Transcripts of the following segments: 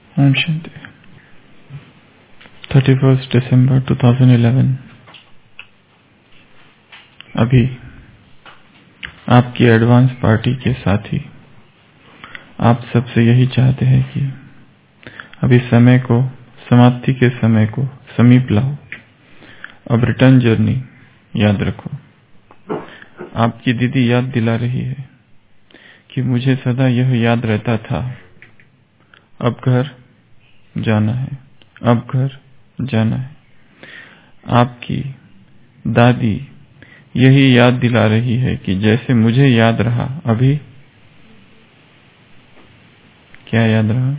ओम शांति। 31 दिसंबर 2011। अभी आपकी advance party के साथी आप सबसे यही चाहते हैं कि अभी समय को, समाप्ति के समय को समीप लाओ। अब रिटर्न जर्नी याद रखो। आपकी दीदी याद दिला रही है कि मुझे सदा यह याद रहता था, अब घर जाना है, अब घर जाना है। आपकी दादी यही याद दिला रही है कि जैसे मुझे याद रहा, अभी क्या याद रहा?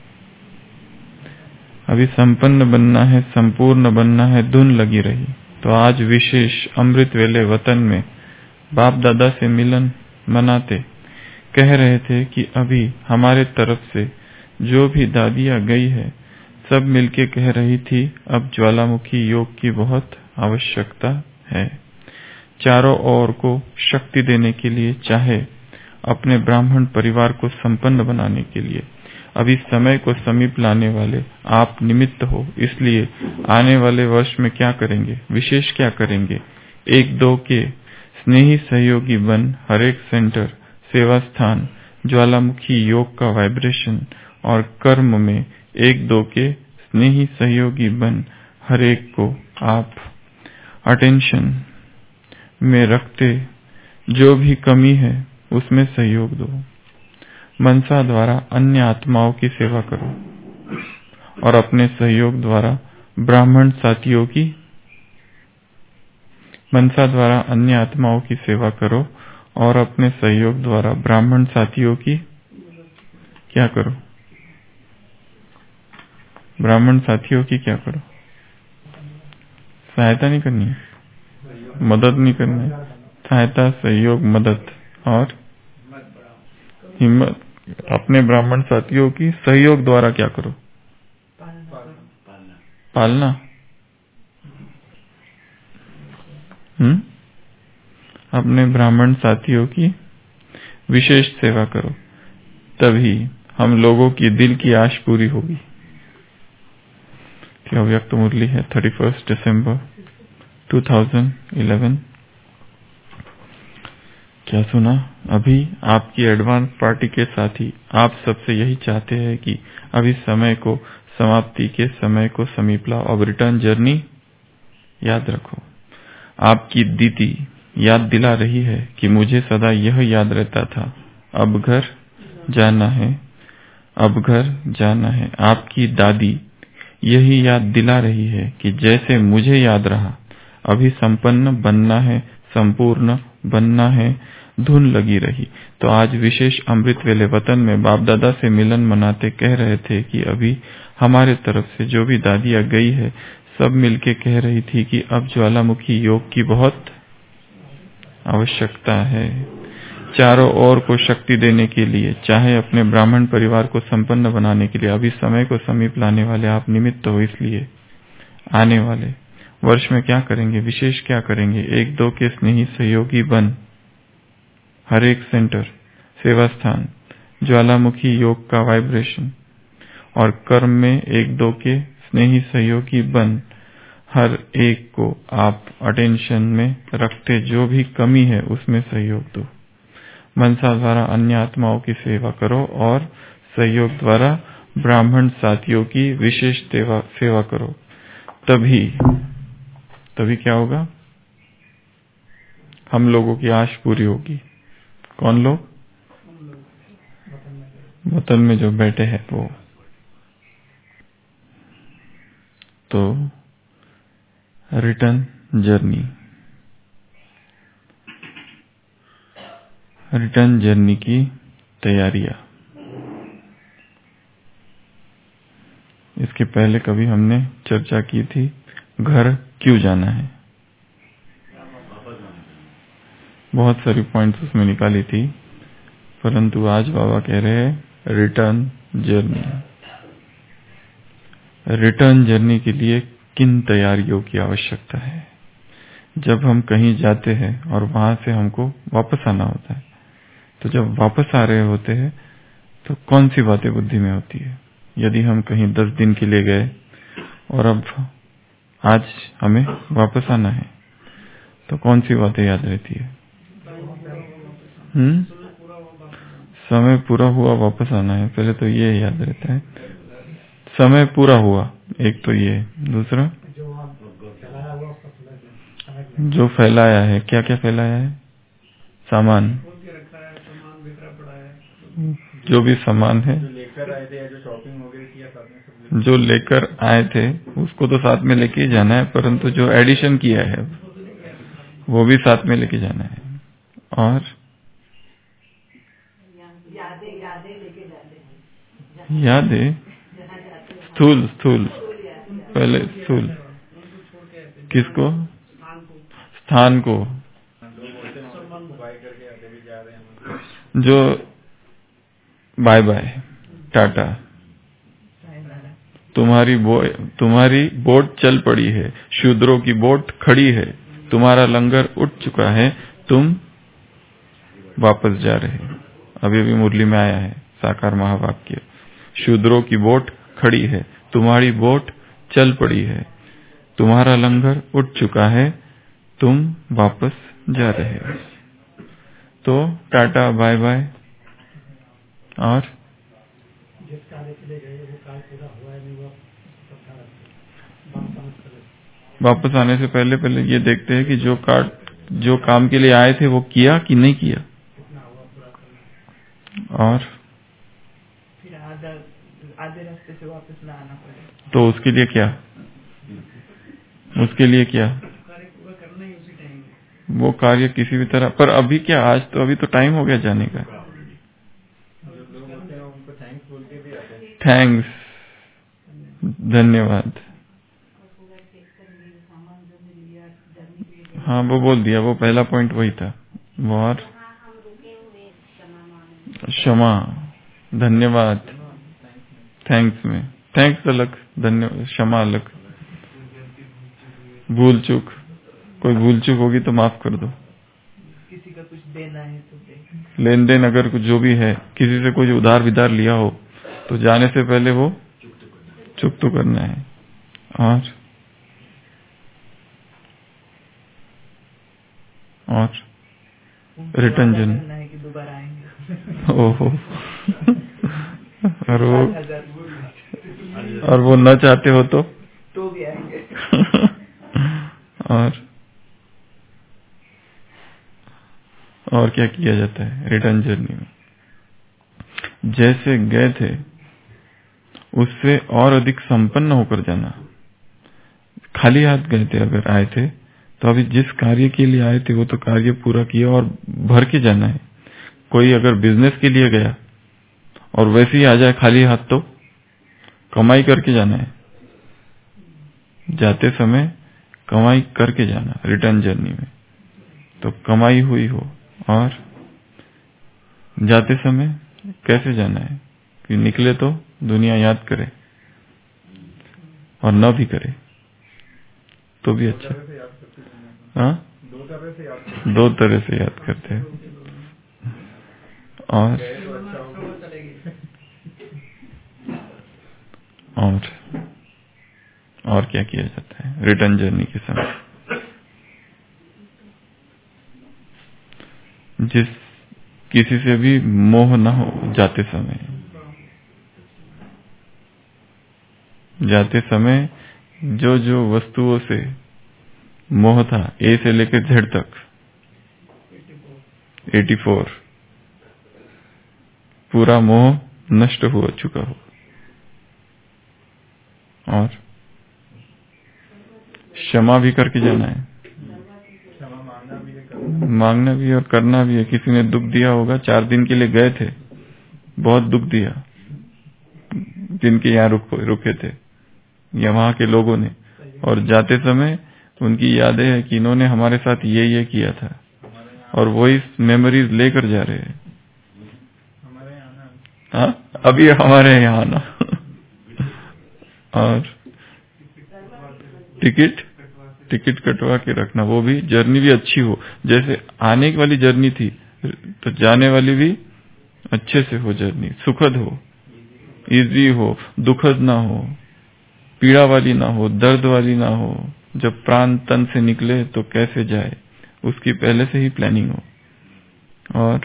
अभी संपन्न बनना है, संपूर्ण बनना है, धुन लगी रही। तो आज विशेष अमृत वेले वतन में बाप दादा से मिलन मनाते कह रहे थे कि अभी हमारे तरफ से जो भी दादियां गई है, सब मिलके कह रही थी अब ज्वालामुखी योग की बहुत आवश्यकता है। चारों ओर को शक्ति देने के लिए, चाहे अपने ब्राह्मण परिवार को संपन्न बनाने के लिए। अभी समय को समीप लाने वाले आप निमित्त हो, इसलिए आने वाले वर्ष में क्या करेंगे, विशेष क्या करेंगे? एक दो के स्नेही सहयोगी बन हर एक सेंटर, सेवा स्थान, ज्वालामुखी योग का वाइब्रेशन और कर्म में एक दो के स्नेही सहयोगी बन हर एक को आप अटेंशन में रखते जो भी कमी है उसमें सहयोग दो। मनसा द्वारा अन्य आत्माओं की सेवा करो और अपने सहयोग द्वारा ब्राह्मण साथियों की, मनसा द्वारा अन्य आत्माओं की सेवा करो और अपने सहयोग द्वारा ब्राह्मण साथियों की क्या करो? ब्राह्मण साथियों की क्या करो? सहायता नहीं करनी है, मदद नहीं करनी है। सहायता, सहयोग, मदद और हिम्मत। अपने ब्राह्मण साथियों की सहयोग द्वारा क्या करो? पालना। अपने ब्राह्मण साथियों की विशेष सेवा करो, तभी हम लोगों की दिल की आश पूरी होगी। क्या व्यक्त मुरली है 31 दिसंबर 2011। क्या सुना? अभी आपकी एडवांस पार्टी के साथी आप सबसे यही चाहते हैं कि अभी समय को, समाप्ति के समय को समीप लाओ। अब रिटर्न जर्नी याद रखो। आपकी दीदी याद दिला रही है कि मुझे सदा यह याद रहता था, अब घर जाना है, अब घर जाना है। आपकी दादी यही याद दिला रही है कि जैसे मुझे याद रहा, अभी संपन्न बनना है, संपूर्ण बनना है, धुन लगी रही। तो आज विशेष अमृत वेले वतन में बाप दादा से मिलन मनाते कह रहे थे कि अभी हमारे तरफ से जो भी दादियां गई है, सब मिलके कह रही थी कि अब ज्वालामुखी योग की बहुत आवश्यकता है। चारों ओर को शक्ति देने के लिए, चाहे अपने ब्राह्मण परिवार को संपन्न बनाने के लिए। अभी समय को समीप लाने वाले आप निमित्त हो, इसलिए आने वाले वर्ष में क्या करेंगे, विशेष क्या करेंगे? एक दो के स्नेही सहयोगी बन हर एक सेंटर, सेवा स्थान, ज्वालामुखी योग का वाइब्रेशन और कर्म में एक दो के स्नेही सहयोगी बन हर एक को आप अटेंशन में रखते जो भी कमी है उसमें सहयोग दो। मनसा द्वारा अन्य आत्माओं की सेवा करो और सहयोग द्वारा ब्राह्मण साथियों की विशेष सेवा करो। तभी क्या होगा? हम लोगों की आश पूरी होगी। कौन लोग? वतन में जो बैठे हैं वो। तो रिटर्न जर्नी की तैयारियां। इसके पहले कभी हमने चर्चा की थी, घर क्यों जाना है। बहुत सारी पॉइंट्स उसमें निकाली थी, परंतु आज बाबा कह रहे हैं रिटर्न जर्नी के लिए किन तैयारियों की आवश्यकता है। जब हम कहीं जाते हैं और वहां से हमको वापस आना होता है, तो जब वापस आ रहे होते हैं तो कौन सी बातें बुद्धि में होती है? यदि हम कहीं 10 दिन के लिए गए और अब आज हमें वापस आना है, तो कौन सी बातें याद रहती है? समय पूरा हुआ, वापस आना है, पहले तो ये याद रहता है। समय पूरा हुआ, एक तो ये। दूसरा, जो फैलाया है, क्या क्या फैलाया है? सामान, जो भी सामान है, जो लेकर आए थे उसको तो साथ में लेके जाना है, परंतु जो एडिशन किया है वो भी साथ में लेके जाना है। और यादें, स्थूल स्थूल, पहले स्थूल, किसको? स्थान को, जो बाय बाय, टाटा, तुम्हारी बोट चल पड़ी है, शूद्रों की बोट खड़ी है, तुम्हारा लंगर उठ चुका है, तुम वापस जा रहे हो। अभी अभी मुरली में आया है साकार महावाक्य, शूद्रों की बोट खड़ी है, तुम्हारी बोट चल पड़ी है, तुम्हारा लंगर उठ चुका है, तुम वापस जा रहे हो। तो टाटा, बाय बाय। और जिस कार्य के लिए गए वो कार्य पूरा हुआ नहीं हुआ, वापस आने से पहले ये देखते हैं कि जो काम के लिए आए थे वो किया कि नहीं किया। और फिर आधे रास्ते से वापस ना आना पड़े, तो उसके लिए क्या? कार्य पूरा करना ही उसी टाइम, वो कार्य किसी भी तरह। पर अभी क्या, आज तो अभी तो टाइम हो गया जाने का। थैंक्स, धन्यवाद। हाँ, वो बोल दिया, वो पहला पॉइंट वही था। और क्षमा, धन्यवाद, थैंक्स में, थैंक्स अलग, धन्यवाद, क्षमा अलग। भूल चूक, कोई भूल चूक होगी तो माफ कर दो। किसी का कुछ देना है तो लेन देन, अगर कुछ जो भी है, किसी से कुछ उधार विधार लिया हो तो जाने से पहले वो चुप तो करना है। और रिटर्न जर्नी, ओहो और वो न चाहते हो तो भी आएंगे। और क्या किया जाता है रिटर्न जर्नी में? जैसे गए थे उससे और अधिक संपन्न होकर जाना। खाली हाथ गए थे, अगर आए थे तो अभी जिस कार्य के लिए आए थे वो तो कार्य पूरा किया और भर के जाना है। कोई अगर बिजनेस के लिए गया और वैसे ही आ जाए खाली हाथ, तो कमाई करके जाना है। जाते समय कमाई करके जाना रिटर्न जर्नी में, तो कमाई हुई हो। और जाते समय कैसे जाना है कि निकले तो दुनिया याद करे, और न भी करे तो भी अच्छा। हाँ, दो तरह से याद करते हैं। और क्या किया जाता है रिटर्न जर्नी के समय? जिस किसी से भी मोह न हो जाते समय जो वस्तुओं से मोह था, ए से लेकर जेड तक, 84, पूरा मोह नष्ट हो चुका हो। और क्षमा भी करके जाना है, मांगना भी और करना भी है। किसी ने दुख दिया होगा, 4 दिन के लिए गए थे, बहुत दुख दिया जिनके यहाँ रुके थे या वहां के लोगों ने, और जाते समय उनकी यादें है कि इन्होंने हमारे साथ ये किया था, और वही मेमोरीज लेकर जा रहे हैं। हाँ, अभी हमारे यहाँ आना। और टिकट कटवा के रखना, वो भी जर्नी भी अच्छी हो। जैसे आने वाली जर्नी थी तो जाने वाली भी अच्छे से हो, जर्नी सुखद हो, इजी हो, दुखद ना हो, पीड़ा वाली ना हो, दर्द वाली ना हो। जब प्राण तन से निकले तो कैसे जाए, उसकी पहले से ही प्लानिंग हो। और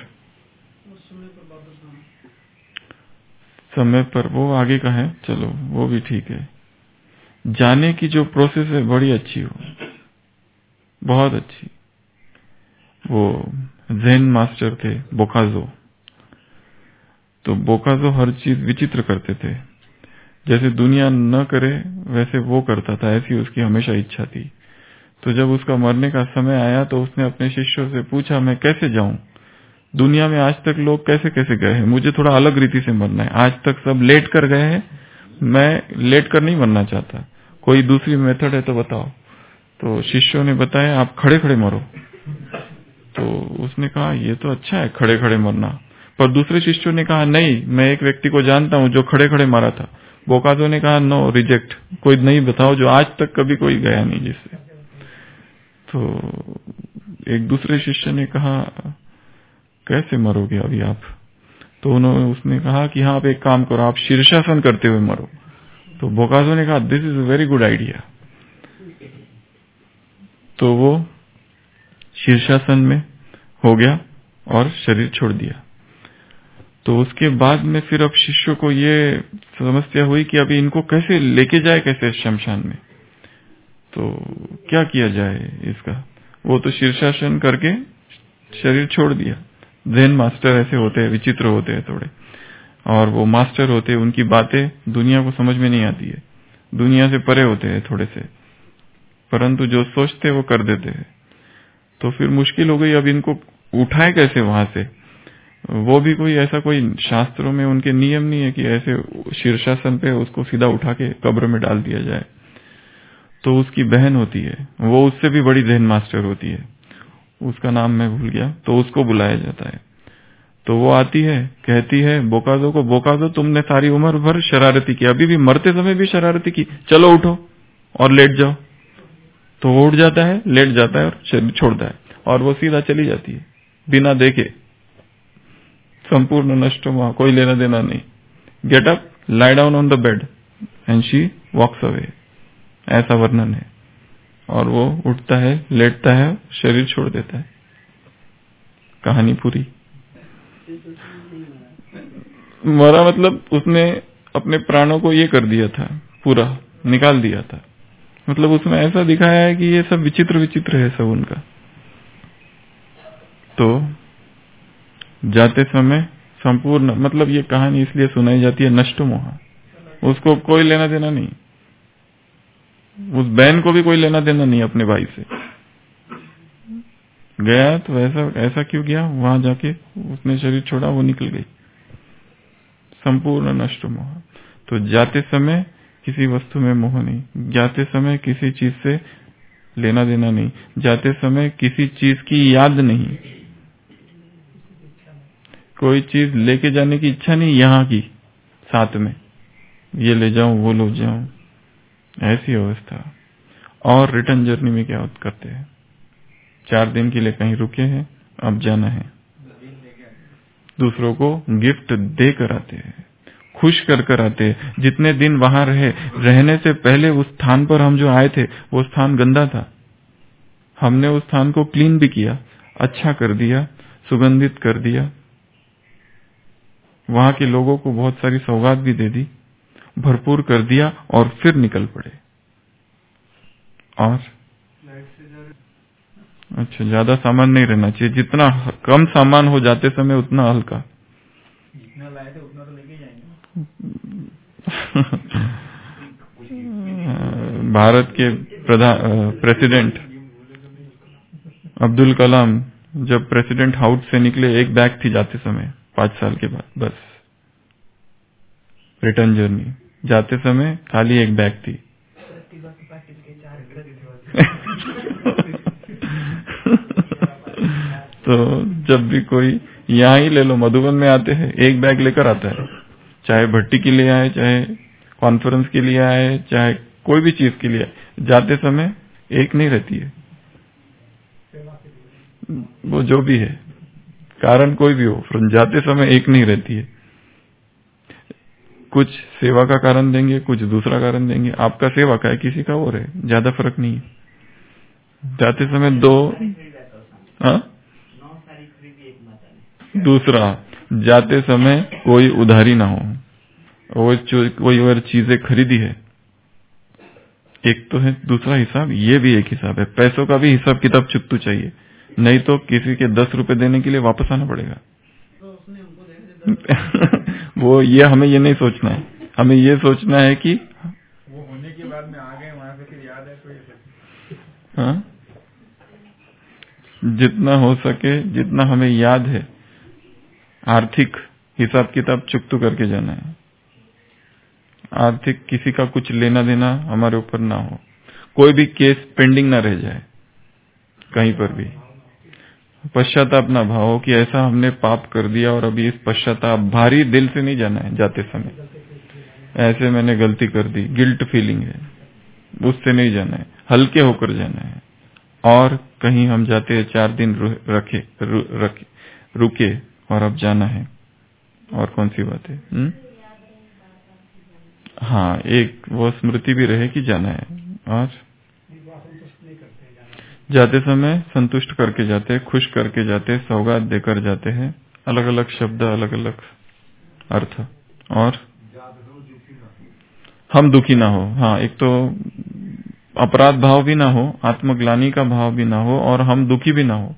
समय पर वो आगे का है, चलो वो भी ठीक है। जाने की जो प्रोसेस है बड़ी अच्छी हो, बहुत अच्छी। वो ज़ेन मास्टर थे बोकाजो, तो बोकाजो हर चीज विचित्र करते थे, जैसे दुनिया न करे वैसे वो करता था, ऐसी उसकी हमेशा इच्छा थी। तो जब उसका मरने का समय आया तो उसने अपने शिष्यों से पूछा, मैं कैसे जाऊं? दुनिया में आज तक लोग कैसे कैसे गए हैं, मुझे थोड़ा अलग रीति से मरना है। आज तक सब लेट कर गए हैं, मैं लेट कर नहीं मरना चाहता, कोई दूसरी मेथड है तो बताओ। तो शिष्यों ने बताया, आप खड़े खड़े मरो। तो उसने कहा, ये तो अच्छा है खड़े खड़े मरना। पर दूसरे शिष्यों ने कहा, नहीं, मैं एक व्यक्ति को जानता हूं जो खड़े खड़े मारा था। बोकाजो ने कहा, नो, रिजेक्ट, कोई नहीं बताओ जो आज तक कभी कोई गया नहीं जिससे। तो एक दूसरे शिष्य ने कहा, कैसे मरोगे अभी आप? तो उसने कहा कि हाँ, आप एक काम करो, आप शीर्षासन करते हुए मरो। तो बोकाजो ने कहा, this is a very good idea. तो वो शीर्षासन में हो गया और शरीर छोड़ दिया। तो उसके बाद में फिर अब शिष्यों को ये समस्या हुई कि अभी इनको कैसे लेके जाए, कैसे शमशान में, तो क्या किया जाए इसका। वो तो शीर्षासन करके शरीर छोड़ दिया। ज़ेन मास्टर ऐसे होते हैं, विचित्र होते हैं थोड़े, और वो मास्टर होते हैं, उनकी बातें दुनिया को समझ में नहीं आती है, दुनिया से परे होते हैं थोड़े से, परंतु जो सोचते वो कर देते हैं। तो फिर मुश्किल हो गई, अब इनको उठाए कैसे वहां से। वो भी कोई ऐसा, कोई शास्त्रों में उनके नियम नहीं है कि ऐसे शीर्षासन पे उसको सीधा उठा के कब्र में डाल दिया जाए। तो उसकी बहन होती है, वो उससे भी बड़ी ज़ेन मास्टर होती है, उसका नाम मैं भूल गया। तो उसको बुलाया जाता है। तो वो आती है, कहती है बोकाजो को, बोकाजो तुमने सारी उम्र भर शरारती की, अभी भी मरते समय भी शरारती की, चलो उठो और लेट जाओ। तो वो उठ जाता है, लेट जाता है और शरीर छोड़ता है, और वो सीधा चली जाती है बिना देखे, संपूर्ण नष्ट हुआ, कोई लेना देना नहीं। Get up, lie down on the bed and she walks away, ऐसा वर्णन है। और वो उठता है, लेटता है, शरीर छोड़ देता है, कहानी पूरी। मरा मतलब उसने अपने प्राणों को ये कर दिया था, पूरा निकाल दिया था। मतलब उसमें ऐसा दिखाया है कि ये सब विचित्र विचित्र है सब उनका। तो जाते समय संपूर्ण, मतलब ये कहानी इसलिए सुनाई जाती है, नष्ट मोह, उसको कोई लेना देना नहीं, उस बहन को भी कोई लेना देना नहीं अपने भाई से। गया तो ऐसा क्यों गया, वहां जाके उसने शरीर छोड़ा, वो निकल गई, संपूर्ण नष्ट मोह। तो जाते समय किसी वस्तु में मोह नहीं, जाते समय किसी चीज से लेना देना नहीं, जाते समय किसी चीज की याद नहीं, कोई चीज लेके जाने की इच्छा नहीं, यहाँ की साथ में ये ले जाऊं वो ले जाऊं, ऐसी अवस्था। और रिटर्न जर्नी में क्या करते हैं, 4 दिन के लिए कहीं रुके हैं, अब जाना है, दूसरों को गिफ्ट दे कर आते हैं, खुश कर आते हैं। जितने दिन वहां रहने से पहले उस स्थान पर हम जो आए थे, वो स्थान गंदा था, हमने उस स्थान को क्लीन भी किया, अच्छा कर दिया, सुगंधित कर दिया, वहां के लोगों को बहुत सारी सौगात भी दे दी, भरपूर कर दिया, और फिर निकल पड़े। और अच्छा, ज्यादा सामान नहीं रहना चाहिए, जितना कम सामान हो जाते समय उतना हल्का। जितना लाए थे उतना तो लेके जाएंगे। भारत के प्रेसिडेंट अब्दुल कलाम जब प्रेसिडेंट हाउस से निकले, एक बैग थी जाते समय, 5 साल के बाद, बस। रिटर्न जर्नी जाते समय खाली एक बैग थी। तो जब भी कोई, यहाँ ही ले लो, मधुबन में आते हैं, एक बैग लेकर आता है, चाहे भट्टी के लिए आए, चाहे कॉन्फ्रेंस के लिए आए, चाहे कोई भी चीज के लिए, जाते समय एक नहीं रहती है, वो जो भी है कारण कोई भी हो, जाते समय एक नहीं रहती है। कुछ सेवा का कारण देंगे, कुछ दूसरा कारण देंगे। आपका सेवा का है, किसी का और है, ज्यादा फर्क नहीं है। जाते समय दूसरा, जाते समय कोई उधारी ना हो, कोई और चीजें खरीदी है, एक तो है। दूसरा हिसाब, ये भी एक हिसाब है, पैसों का भी हिसाब किताब चुकतू चाहिए, नहीं तो किसी के 10 रुपए देने के लिए वापस आना पड़ेगा। वो ये हमें ये नहीं सोचना है, हमें ये सोचना है कि वो होने के बाद में आ गए वहां से, फिर याद है तो हाँ, जितना हो सके, जितना हमें याद है, आर्थिक हिसाब किताब चुकतू करके जाना है। आर्थिक किसी का कुछ लेना देना हमारे ऊपर ना हो, कोई भी केस पेंडिंग ना रह जाए कहीं पर भी। पश्चाताप ना भाव हो कि ऐसा हमने पाप कर दिया और अभी इस पश्चाताप, भारी दिल से नहीं जाना है जाते समय, ऐसे मैंने गलती कर दी, गिल्ट फीलिंग है, उससे नहीं जाना है, हल्के होकर जाना है। और कहीं हम जाते हैं 4 दिन रुके और अब जाना है, और कौन सी बात है? हाँ, एक वो स्मृति भी रहे कि जाना है। और जाते समय संतुष्ट करके जाते हैं, खुश करके जाते हैं, सौगात देकर जाते हैं, अलग अलग शब्द, अलग अलग अर्थ। और हम दुखी ना हो, हाँ, एक तो अपराध भाव भी ना हो, आत्मग्लानि का भाव भी ना हो, और हम दुखी भी ना हो।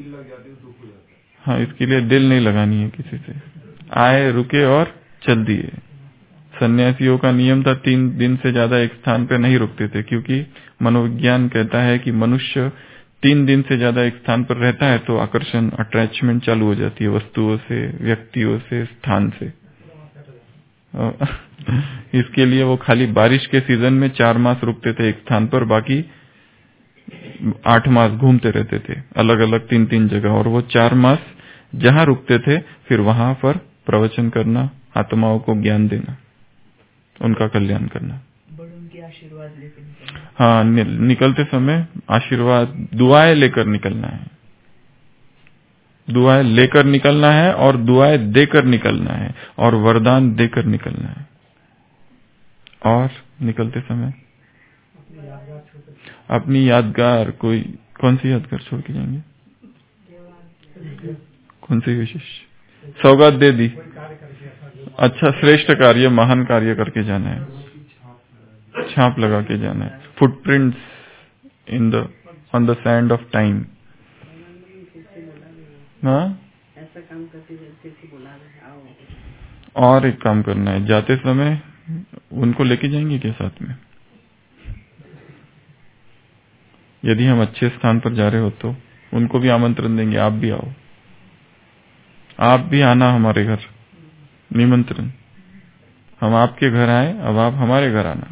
हाँ, इसके लिए दिल नहीं लगानी है किसी से, आए रुके और चल दिए। सन्यासियों का नियम था 3 दिन से ज्यादा एक स्थान पर नहीं रुकते थे, क्योंकि मनोविज्ञान कहता है कि मनुष्य 3 दिन से ज्यादा एक स्थान पर रहता है तो आकर्षण, अटैचमेंट चालू हो जाती है वस्तुओं से, व्यक्तियों से, स्थान से। इसके लिए वो खाली बारिश के सीजन में 4 मास रुकते थे एक स्थान पर, बाकी 8 मास घूमते रहते थे अलग अलग 3-3 जगह, और वो 4 मास जहां रुकते थे फिर वहां पर प्रवचन करना, आत्माओं को ज्ञान देना, उनका कल्याण करना। उनके आशीर्वाद लेकर निकलना। हाँ, निकलते समय आशीर्वाद, दुआएं लेकर निकलना है, दुआएं लेकर निकलना है, और दुआएं देकर निकलना है, और वरदान देकर निकलना है। और निकलते समय अपनी यादगार, कोई कौन सी यादगार छोड़ के जाएंगे? कौन सी विशेष सौगात दे दी? अच्छा, श्रेष्ठ कार्य, महान कार्य करके जाना है, छाप लगा के जाना है, footprints on the sand of time. हाँ, ऐसा काम करके बोला है। और एक काम करना है, जाते समय उनको लेके जाएंगे क्या साथ में? यदि हम अच्छे स्थान पर जा रहे हो तो उनको भी आमंत्रण देंगे, आप भी आओ, आप भी आना हमारे घर, निमंत्रण। हम आपके घर आए, अब आप हमारे घर आना।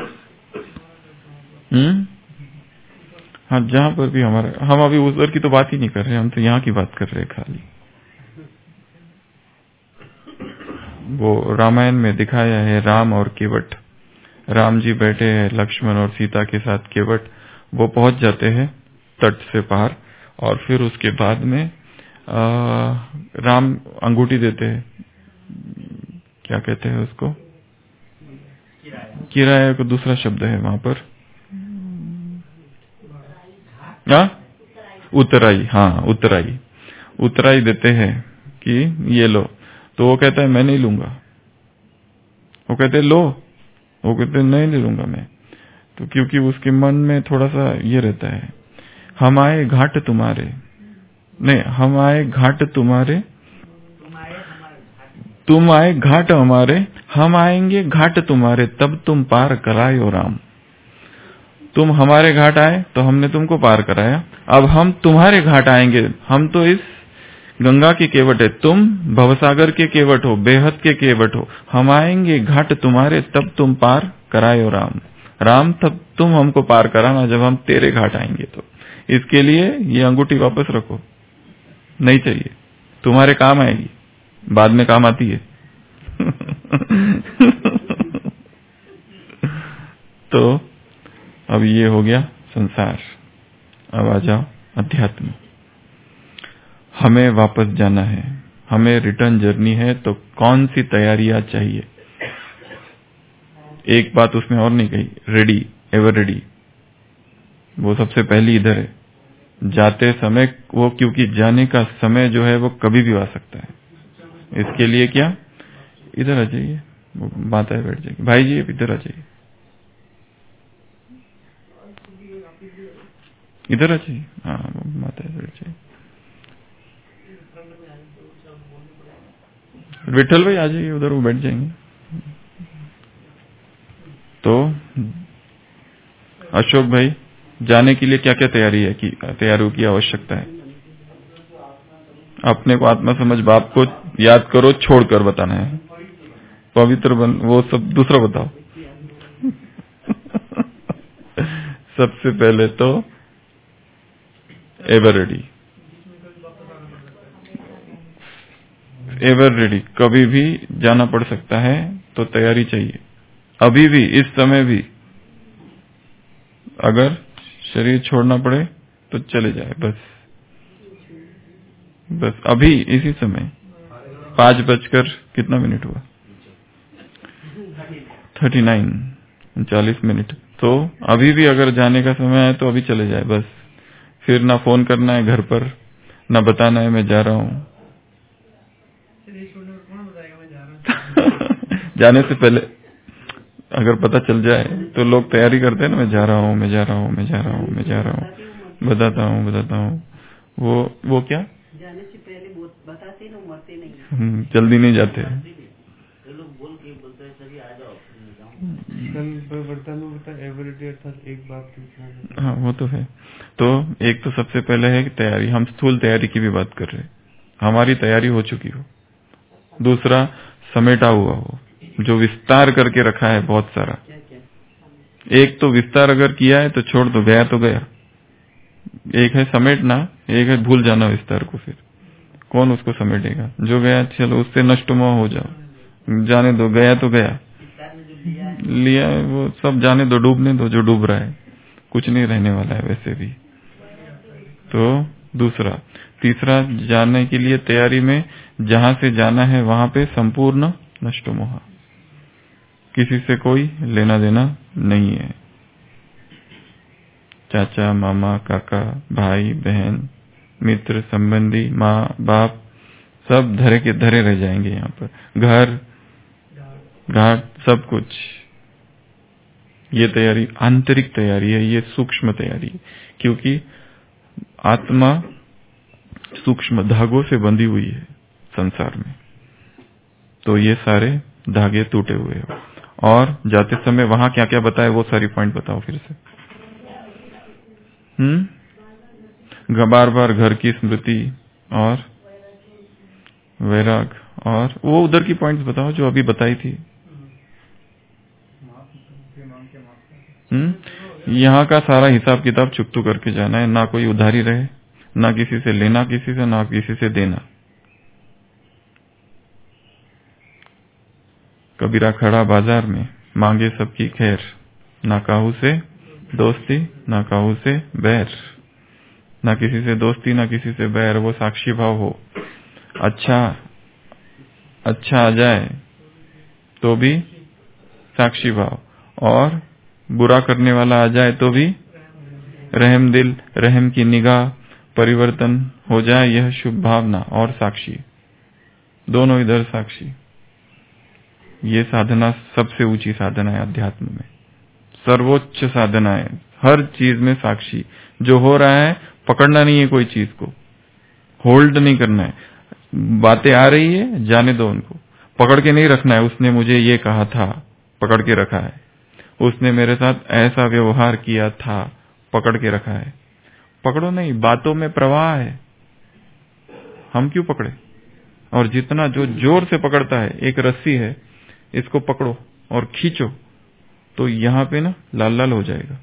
हाँ, जहां पर भी हमारे, हम अभी उधर की तो बात ही नहीं कर रहे, हम तो यहाँ की बात कर रहे हैं खाली। वो रामायण में दिखाया है, राम और केवट, राम जी बैठे हैं लक्ष्मण और सीता के साथ, केवट वो पहुंच जाते हैं तट से पार, और फिर उसके बाद में राम अंगूठी देते हैं, क्या कहते हैं उसको? किराया को दूसरा शब्द है वहां पर, उतराई। हाँ, उतराई देते हैं कि ये लो, तो वो कहता है मैं नहीं लूंगा, वो कहते लो, वो कहते नहीं लूंगा मैं, तो क्योंकि उसके मन में थोड़ा सा ये रहता है, हम आए घाट तुम्हारे, नहीं, हम आए घाट तुम्हारे, तुम आए घाट हमारे, हम आएंगे घाट तुम्हारे, तब तुम पार करायो राम। तुम हमारे घाट आए तो हमने तुमको पार कराया, अब हम तुम्हारे घाट आएंगे। हम तो इस गंगा के केवट है, तुम भवसागर के केवट हो, बेहद के केवट हो, हम आएंगे घाट तुम्हारे, तब तुम पार करायो राम। राम, तब तुम हमको पार कराना जब हम तेरे घाट आएंगे। तो इसके लिए ये अंगूठी वापस रखो, नहीं चाहिए, तुम्हारे काम आएगी, बाद में काम आती है। तो अब ये हो गया संसार, अब आ जाओ अध्यात्म। हमें वापस जाना है, हमें रिटर्न जर्नी है, तो कौन सी तैयारियां चाहिए? एक बात उसमें और नहीं कही, रेडी, एवर रेडी, वो सबसे पहली इधर है। जाते समय वो, क्योंकि जाने का समय जो है वो कभी भी आ सकता है, इसके लिए क्या, इधर आ जाइए, वो माता है बैठ जाएगी, भाई जी इधर आ जाइए, इधर आ जाइए, हाँ वो माता है बैठ जाइए, विठल भाई आ जाइए उधर, वो बैठ जाएंगे। तो अशोक भाई, जाने के लिए क्या क्या तैयारी है, कि तैयारियों की आवश्यकता है? अपने को आत्मा समझ बाप को याद करो, छोड़कर बताना है, पवित्र बन, वो सब दूसरा बताओ। सबसे पहले तो एवर रेडी, एवर रेडी, कभी भी जाना पड़ सकता है तो तैयारी चाहिए, अभी भी, इस समय भी, अगर शरीर छोड़ना पड़े तो चले जाए, बस बस अभी इसी समय। 5 बजकर कितना मिनट हुआ, 39 तो अभी भी अगर जाने का समय है तो अभी चले जाए बस, फिर ना फोन करना है घर पर, ना बताना है मैं जा रहा हूँ। जाने से पहले अगर पता चल जाए तो लोग तैयारी करते हैं ना, मैं जा रहा हूँ, मैं जा रहा हूँ, मैं जा रहा हूँ, मैं जा रहा हूँ, बताता हूँ, वो क्या जाने से पहले बताते ना, मरते नहीं, जल्दी नहीं जाते, लोग बोल के बोलते हैं सभी आ जाओ, एक बात। हाँ वो तो है। तो एक तो सबसे पहले है कि तैयारी, हम स्थूल तैयारी की भी बात कर रहे हैं, हमारी तैयारी हो चुकी हो। दूसरा, समेटा हुआ हो, जो विस्तार करके रखा है बहुत सारा। एक तो विस्तार अगर किया है तो छोड़ दो, गया तो गया। एक है समेटना, एक है भूल जाना विस्तार को, फिर कौन उसको समेटेगा, जो गया चलो उससे नष्टमोह हो जाओ, जाने दो, गया तो गया, लिया वो सब जाने दो, डूबने दो जो डूब रहा है, कुछ नहीं रहने वाला है वैसे भी। तो दूसरा। तीसरा, जाने के लिए तैयारी में जहां से जाना है वहां पे संपूर्ण नष्टमोह, किसी से कोई लेना देना नहीं है, चाचा मामा काका भाई बहन मित्र संबंधी माँ बाप सब धरे के धरे रह जाएंगे यहाँ पर, घर घाट सब कुछ। ये तैयारी आंतरिक तैयारी है, ये सूक्ष्म तैयारी है, क्योंकि आत्मा सूक्ष्म धागों से बंधी हुई है संसार में, तो ये सारे धागे टूटे हुए हैं। और जाते समय वहां क्या क्या बताए वो सारी पॉइंट बताओ फिर से। बार बार घर की स्मृति और वैराग, और वो उधर की पॉइंट्स बताओ जो अभी बताई थी। यहाँ का सारा हिसाब किताब चुकतू करके जाना है, ना कोई उधारी रहे, ना किसी से लेना, किसी से ना किसी से देना। कबीरा खड़ा बाजार में मांगे सबकी खैर, ना काहू से दोस्ती ना काहू से बैर, ना किसी से दोस्ती ना किसी से बैर, वो साक्षी भाव हो। अच्छा आ जाए तो भी साक्षी भाव, और बुरा करने वाला आ जाए तो भी रहम दिल, रहम की निगाह, परिवर्तन हो जाए यह शुभ भावना और साक्षी, दोनों इधर साक्षी। ये साधना सबसे ऊंची साधना है अध्यात्म में, सर्वोच्च साधना है। हर चीज में साक्षी, जो हो रहा है पकड़ना नहीं है, कोई चीज को होल्ड नहीं करना है। बातें आ रही है जाने दो, उनको पकड़ के नहीं रखना है। उसने मुझे ये कहा था, पकड़ के रखा है। उसने मेरे साथ ऐसा व्यवहार किया था, पकड़ के रखा है। पकड़ो नहीं, बातों में प्रवाह है, हम क्यों पकड़े। और जितना जो जोर से पकड़ता है, एक रस्सी है, इसको पकड़ो और खींचो तो यहाँ पे ना लाल लाल हो जाएगा।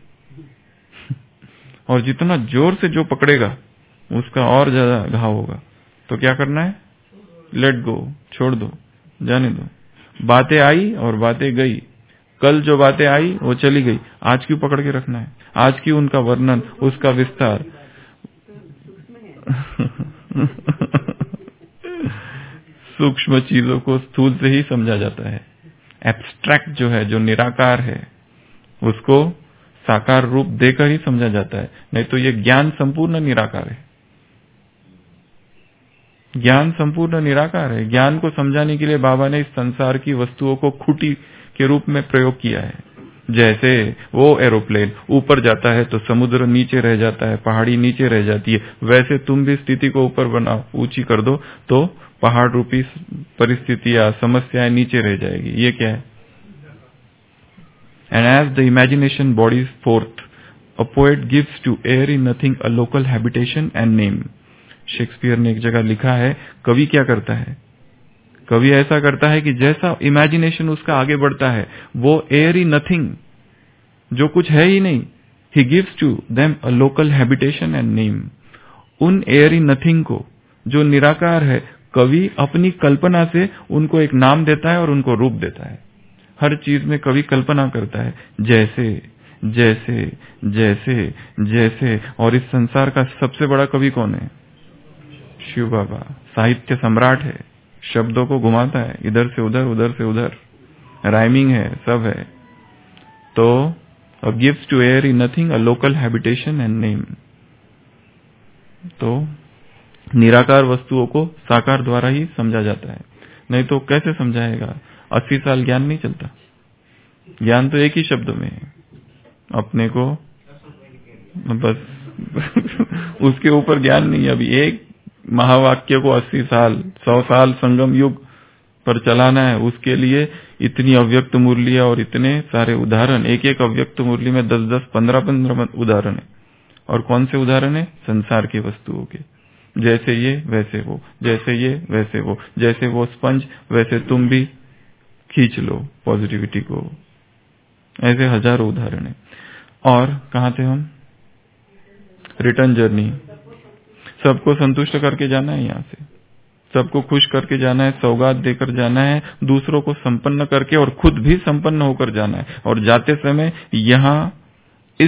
और जितना जोर से जो पकड़ेगा उसका और ज्यादा घाव होगा। तो क्या करना है, लेट गो, छोड़ दो, जाने दो। बातें आई और बातें गई, कल जो बातें आई वो चली गई, आज क्यों पकड़ के रखना है, आज क्यों उनका वर्णन, उसका विस्तार। सूक्ष्म चीजों को स्थूल से ही समझा जाता है, एब्स्ट्रैक्ट जो है, जो निराकार है, उसको साकार रूप देकर ही समझा जाता है। नहीं तो ये ज्ञान संपूर्ण निराकार है। ज्ञान संपूर्ण निराकार है। ज्ञान को समझाने के लिए बाबा ने इस संसार की वस्तुओं को खूंटी के रूप में प्रयोग किया है। जैसे वो एरोप्लेन ऊपर जाता है तो समुद्र नीचे रह जाता है, पहाड़ी नीचे रह जाती है, वैसे तुम भी स्थिति को ऊपर बनाओ, ऊंची कर दो तो पहाड़ रूपी परिस्थितियां, समस्याएं नीचे रह जाएगी। ये क्या है? And as the imagination bodies forth, a poet gives to airy nothing a local habitation and name. Shakespeare ने एक जगह लिखा है, कवि क्या करता है? कवि ऐसा करता है कि जैसा इमेजिनेशन उसका आगे बढ़ता है, वो एयर इन नथिंग, जो कुछ है ही नहीं, he gives to them a local habitation and name. उन एयर इन नथिंग को, जो निराकार है, कवि अपनी कल्पना से उनको एक नाम देता है और उनको रूप देता है। हर चीज में कवि कल्पना करता है, जैसे जैसे जैसे जैसे। और इस संसार का सबसे बड़ा कवि कौन है? शिव बाबा। साहित्य सम्राट है, शब्दों को घुमाता है इधर से उधर, उधर से उधर, राइमिंग है, सब है। तो gives to airy nothing a local habitation and name. तो निराकार वस्तुओं को साकार द्वारा ही समझा जाता है, नहीं तो कैसे समझाएगा? 80 साल ज्ञान नहीं चलता। ज्ञान तो एक ही शब्द में है, अपने को बस उसके ऊपर ज्ञान नहीं है। अभी एक महावाक्य को 80 साल, 100 साल संगम युग पर चलाना है, उसके लिए इतनी अव्यक्त मुरलियां और इतने सारे उदाहरण। एक एक अव्यक्त मुरली में 10-10, 15-15 उदाहरण है। और कौन से उदाहरण है? संसार की वस्तुओं के। जैसे ये वैसे वो, जैसे ये वैसे वो, जैसे वो स्पंज वैसे तुम भी खींच लो पॉजिटिविटी को। ऐसे हजारों उदाहरण है। और कहां थे हम? Return journey. सबको संतुष्ट करके जाना है, यहां से सबको खुश करके जाना है, सौगात देकर जाना है, दूसरों को संपन्न करके और खुद भी संपन्न होकर जाना है। और जाते समय यहां इस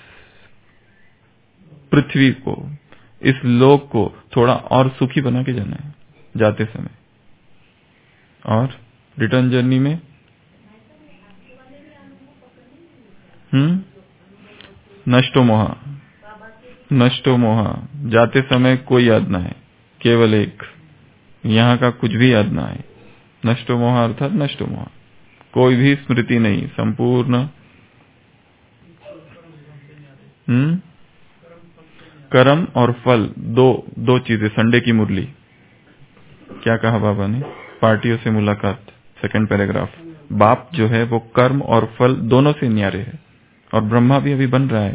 पृथ्वी को, इस लोक को थोड़ा और सुखी बना के जाना है जाते समय। और रिटर्न जर्नी में नष्टो मोहा, नष्टो मोहा। जाते समय कोई याद ना है, केवल एक, यहाँ का कुछ भी याद ना है। नष्टो मोहा अर्थात नष्टो मोहा, कोई भी स्मृति नहीं, संपूर्ण। कर्म और फल, दो चीजें। संडे की मुरली क्या कहा बाबा ने? पार्टियों से मुलाकात, सेकंड पैराग्राफ। बाप जो है वो कर्म और फल दोनों से न्यारे है, और ब्रह्मा भी अभी बन रहा है।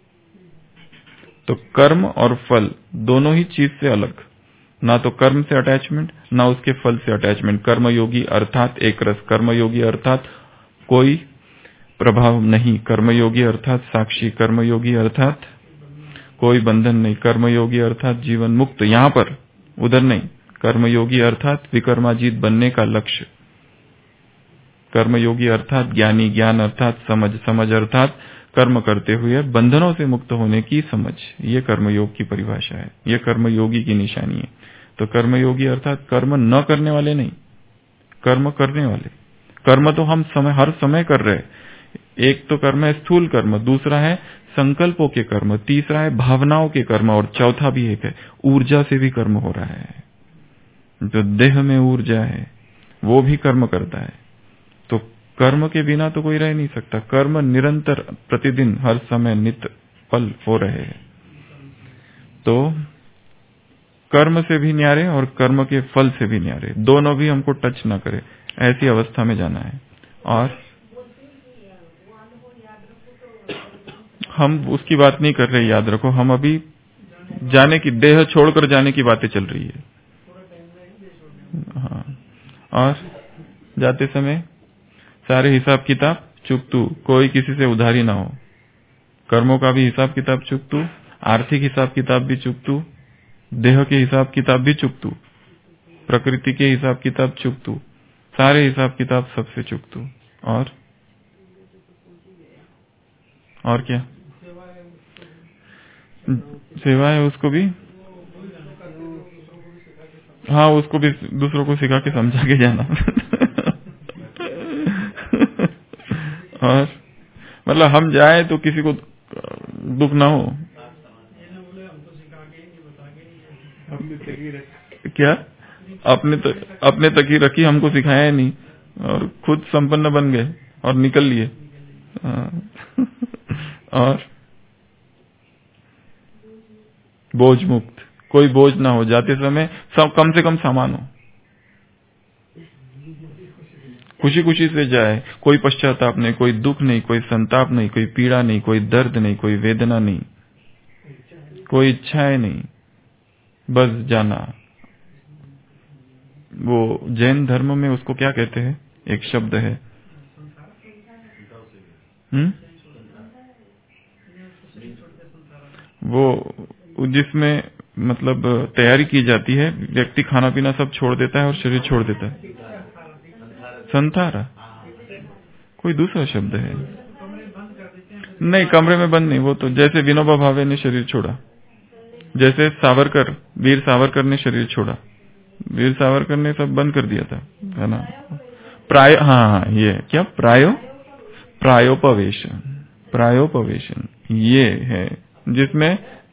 तो कर्म और फल दोनों ही चीज से अलग, ना तो कर्म से अटैचमेंट, ना उसके फल से अटैचमेंट। कर्मयोगी अर्थात एक रस, कर्मयोगी अर्थात कोई प्रभाव नहीं, कर्मयोगी अर्थात साक्षी, कर्मयोगी अर्थात कोई बंधन नहीं, कर्मयोगी अर्थात जीवन मुक्त। यहां पर, उधर नहीं। कर्मयोगी अर्थात विकर्माजीत बनने का लक्ष्य। कर्मयोगी अर्थात ज्ञानी, ज्ञान अर्थात समझ, समझ अर्थात कर्म करते हुए बंधनों से मुक्त होने की समझ। ये कर्मयोग की परिभाषा है, ये कर्मयोगी की निशानी है। तो कर्मयोगी अर्थात कर्म न करने वाले नहीं, कर्म करने वाले। कर्म तो हम हर समय कर रहे हैं। एक तो कर्म है स्थूल कर्म, दूसरा है संकल्पों के कर्म, तीसरा है भावनाओं के कर्म, और चौथा भी एक है ऊर्जा से भी कर्म हो रहा है। जो देह में ऊर्जा है वो भी कर्म करता है। तो कर्म के बिना तो कोई रह नहीं सकता। कर्म निरंतर, प्रतिदिन, हर समय, नित्य पल हो रहे हैं। तो कर्म से भी न्यारे और कर्म के फल से भी न्यारे, दोनों भी हमको टच ना करे, ऐसी अवस्था में जाना है। और हम उसकी बात नहीं कर रहे, याद रखो। हम अभी जाने की, देह छोड़कर जाने की बातें चल रही है। हाँ। और जाते समय सारे हिसाब किताब चुकतू, कोई किसी से उधारी ना हो। कर्मों का भी हिसाब किताब चुकतू, आर्थिक हिसाब किताब भी चुकतू, देह के हिसाब किताब भी चुकतू, प्रकृति के हिसाब किताब चुकतू, सारे हिसाब किताब सबसे चुकतू। और क्या? सेवा है उसको भी, हाँ, उसको भी दूसरों को सिखा के समझा के जाना। और मतलब हम जाए तो किसी को दुख ना हो। क्या अपने तक ही रखी, हमको सिखाया नहीं और खुद संपन्न बन गए और निकल लिए। और बोझ मुक्त, कोई बोझ ना हो, जाते समय सब कम से कम सामान हो, खुशी खुशी से जाए, कोई पश्चाताप नहीं, कोई दुख नहीं, कोई संताप नहीं, कोई पीड़ा नहीं, कोई दर्द नहीं, कोई वेदना नहीं, कोई इच्छाएं नहीं, बस जाना। वो जैन धर्म में उसको क्या कहते हैं, एक शब्द है, वो जिसमें मतलब तैयारी की जाती है, व्यक्ति खाना पीना सब छोड़ देता है और शरीर छोड़ देता है। संतारा, कोई दूसरा शब्द है, नहीं कमरे में बंद नहीं, वो तो जैसे विनोबा भावे ने शरीर छोड़ा, जैसे सावरकर, वीर सावरकर ने शरीर छोड़ा, वीर सावरकर ने सब बंद कर दिया था, है ना। हाँ ये क्या प्रायोपवेशन ये है जिसमें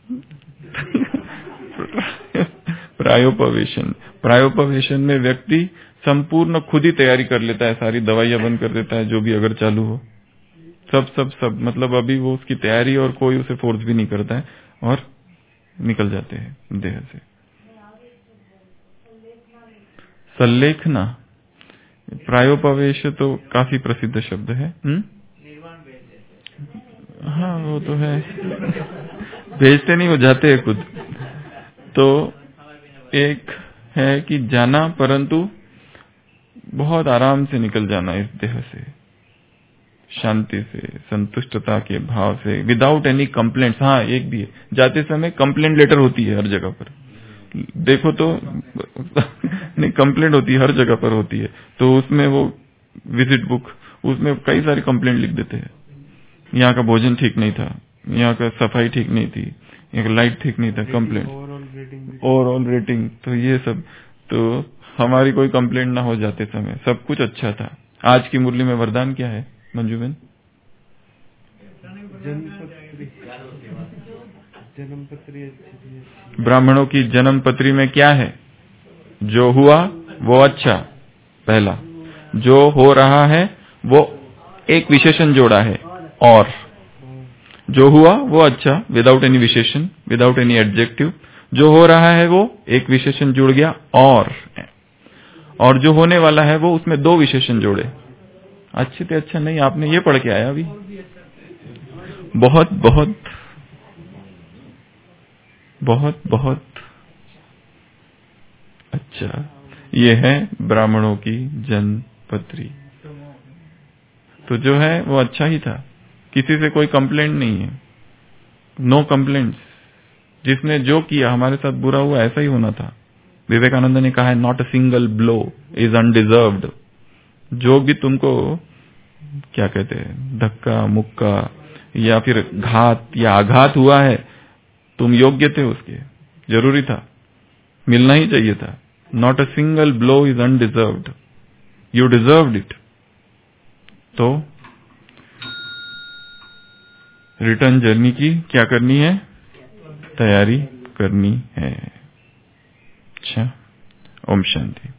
प्रायोपवेशन में व्यक्ति संपूर्ण खुद ही तैयारी कर लेता है, सारी दवाइयां बंद कर देता है, जो भी अगर चालू हो, सब मतलब अभी वो उसकी तैयारी और कोई उसे फोर्स भी नहीं करता है और निकल जाते हैं देह से। सल्लेखना, प्रायोपवेश तो काफी प्रसिद्ध शब्द है। हाँ वो तो है, भेजते नहीं, वो जाते हैं खुद। तो एक है कि जाना, परंतु बहुत आराम से निकल जाना इस देह से, शांति से, संतुष्टता के भाव से, विदाउट एनी कंप्लेंट्स। हाँ एक भी है, जाते समय कंप्लेंट लेटर होती है हर जगह पर, देखो तो नहीं कंप्लेंट होती है, हर जगह पर होती है। तो उसमें वो विजिट बुक, उसमें कई सारी कंप्लेंट लिख देते हैं, यहाँ का भोजन ठीक नहीं था, यहाँ का सफाई ठीक नहीं थी, यहाँ का लाइट ठीक नहीं था, कंप्लेंट, ओवरऑल रेटिंग, तो ये सब। तो हमारी कोई कंप्लेंट ना हो जाते समय, सब कुछ अच्छा था। आज की मुरली में वरदान क्या है मंजू बहन? ब्राह्मणों की जन्म पत्री में क्या है? जो हुआ वो अच्छा, पहला। जो हो रहा है वो एक विशेषण जोड़ा है, और जो हुआ वो अच्छा, विदाउट एनी विशेषण, विदाउट एनी एडजेक्टिव। जो हो रहा है वो एक विशेषण जुड़ गया, और जो होने वाला है वो उसमें दो विशेषण जोड़े। अच्छे से अच्छा नहीं, आपने ये पढ़ के आया अभी? बहुत बहुत बहुत बहुत अच्छा। ये है ब्राह्मणों की जन्म पत्री। तो जो है वो अच्छा ही था, किसी से कोई कंप्लेंट नहीं है, नो कंप्लेंट्स। जिसने जो किया हमारे साथ बुरा हुआ, ऐसा ही होना था। विवेकानंद ने कहा है, not a single blow is undeserved. जो भी तुमको क्या कहते हैं, धक्का मुक्का या फिर घात या आघात हुआ है, तुम योग्य थे उसके, जरूरी था, मिलना ही चाहिए था। Not a single blow is undeserved, you deserved it. तो रिटर्न जर्नी की क्या करनी है? तैयारी करनी है। अच्छा, ओम शांति।